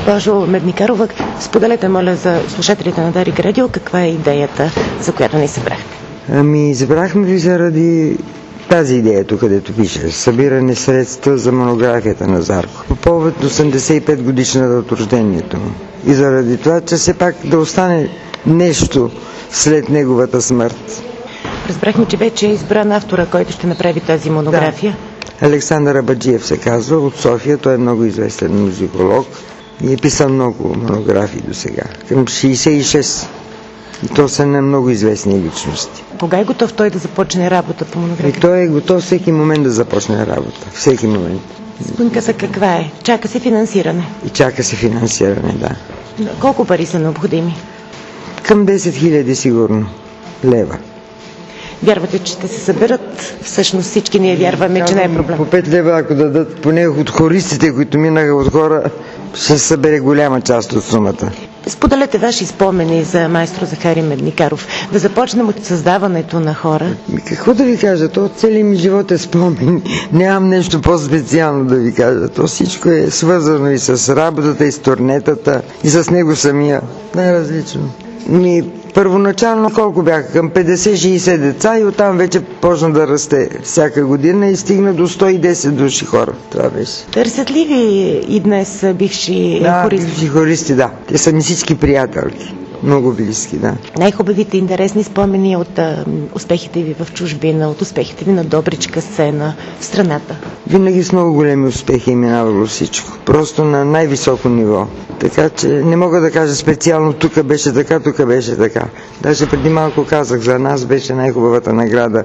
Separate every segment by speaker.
Speaker 1: Госпожо Медникарова, споделете, моля, за слушателите на Дарик Радио, каква е идеята, за която ни събрахте?
Speaker 2: Избрахме ви заради тази идея тук, където пише събиране средства за монографията на Зарков по повод 85 годишната от рождението му. И заради това, че все пак да остане нещо след неговата смърт.
Speaker 1: Разбрахме, че вече е избран автора, който ще направи тази монография.
Speaker 2: Да. Александър Абаджиев се казва, от София. Той е много известен музиколог и е писал много монографии до сега. Към 66. И то са на много известни личности.
Speaker 1: Кога е готов той да започне работа по монографията?
Speaker 2: И той е готов всеки момент да започне работа. Всеки момент.
Speaker 1: Спънката каква е? Чака се финансиране?
Speaker 2: И чака се финансиране, да.
Speaker 1: Колко пари са необходими?
Speaker 2: Към 10 000 сигурно лева.
Speaker 1: Вярвате, че ще се съберат? Всъщност всички ние вярваме, че не е проблем.
Speaker 2: По 5 лева, ако дадат поне от хористите, които минаха от хора, ще се събере голяма част от сумата.
Speaker 1: Споделете ваши спомени за майстор Захари Медникаров. Да започнем от създаването на хора.
Speaker 2: Какво да ви кажа? То целият ми живот е спомен. Нямам нещо по-специално да ви кажа. То всичко е свързано и с работата, и с турнетата, и с него самия. Най-различно. Първоначално колко бяха? Към 50-60 деца и оттам вече почна да расте всяка година и стигна до 110 души хора. Това беше.
Speaker 1: Търсят ли ви и днес бивши хористи?
Speaker 2: Бивши хористи, да. Те са ми всички приятелки. Много близки, да.
Speaker 1: Най-хубавите интересни спомени от успехите ви в чужбина, от успехите ви на Добричка сцена в страната?
Speaker 2: Винаги с много големи успехи е минавало всичко. Просто на най-високо ниво. Така че не мога да кажа специално тук беше така, тук беше така. Даже преди малко казах, за нас беше най-хубавата награда,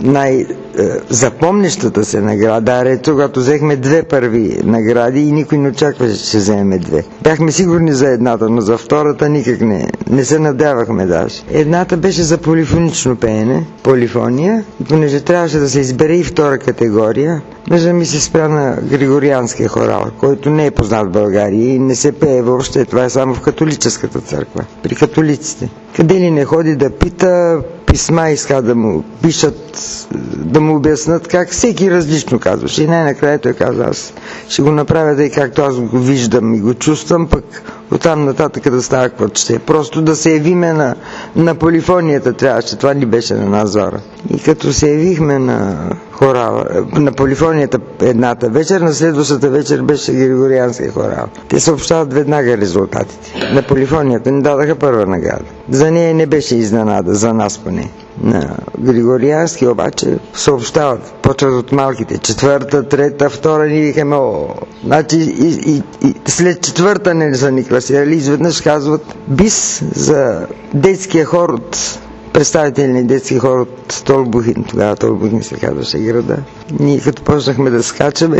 Speaker 2: най-запомнещата се награда. Рето, когато взехме 2 първи награди и никой не очакваше, че ще вземем 2. Бяхме сигурни за едната, но за втората никак не се надявахме даже. Едната беше за полифонично пеене, полифония, и понеже трябваше да се избере и втора категория, мъжа ми се спря на григорианския хорал, който не е познат в България и не се пее въобще. Това е само в католическата църква, при католиците. Къде ли не ходи да пита, писма иска да му пишат, да му обяснат как всеки различно казваше. И най-накрая той каза, аз ще го направя да и както аз го виждам и го чувствам, пък оттам нататък да става каквото ще. Просто да се явиме на полифонията трябваше, това ни беше на надзора. И като се явихме на хорала, на полифонията едната вечер, на следващата вечер беше григорианския хорал. Те съобщават веднага резултатите. На полифонията ни дадаха първа награда. За нея не беше изненада, за нас поне. На григориански обаче съобщават, почват от малките. 4-та, 3-та, 2-та, ни викаме, значи и след 4-та не са ни класирали, изведнъж казват бис за детския хор от представителни детски хор от Столбухин. Тогава Столбухин се казваше града. Ние като почнахме да скачаме,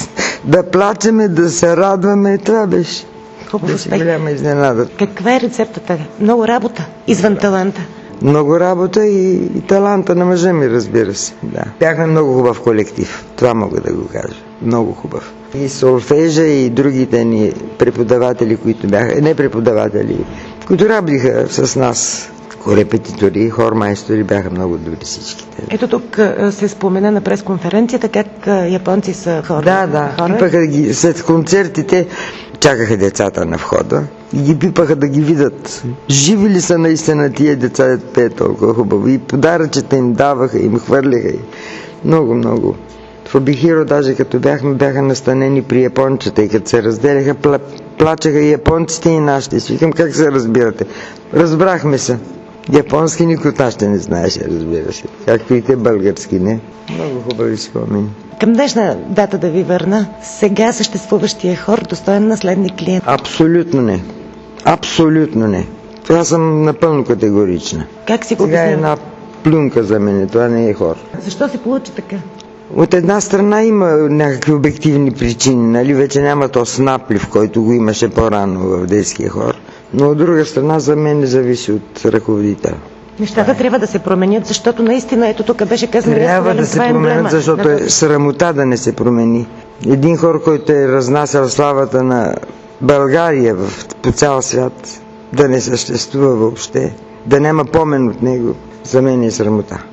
Speaker 2: да плачеме, да се радваме, това беше. Голяма изненада.
Speaker 1: Каква е рецептата? Много работа, извън таланта.
Speaker 2: Много работа и таланта на мъжа ми, разбира се. Да. Бяхме много хубав колектив, това мога да го кажа. Много хубав. И солфежа и другите ни преподаватели, които бяха, не преподаватели, които работиха с нас, репетитори, хормайстори, бяха много добри всичките.
Speaker 1: Ето тук се спомена на пресконференцията как японци са хора.
Speaker 2: Да. Пипаха след концертите, чакаха децата на входа и ги пипаха да ги видят. Живи ли са наистина тия деца, да пеят толкова хубаво. И подаръчета им даваха, им хвърляха. Много, много. В Обихиро, даже като бяха настанени при япончета и като се разделяха, плачеха и японците и нашите. Викам, как се разбирате? Разбрахме се. Японски никой от нас ще не знаеше, разбира се. Както и те български, не? Много хубави спомени.
Speaker 1: Към днешна дата да ви върна, сега съществуващия хор достоен наследник ли е?
Speaker 2: Абсолютно не. Абсолютно не. Това съм напълно категорична.
Speaker 1: Как си го
Speaker 2: сега е една плюнка за мен, това не е хор.
Speaker 1: Защо се получи така?
Speaker 2: От една страна има някакви обективни причини, нали? Вече няма то наплив, който го имаше по-рано в детския хор. Но от друга страна за мен не зависи от ръководител.
Speaker 1: Нещата трябва да се променят, защото наистина, ето тук беше казано...
Speaker 2: Трябва да се променят, защото е срамота да не се промени. Един хор, който е разнасял славата на България по цял свят, да не съществува въобще, да няма помен от него, за мен е срамота.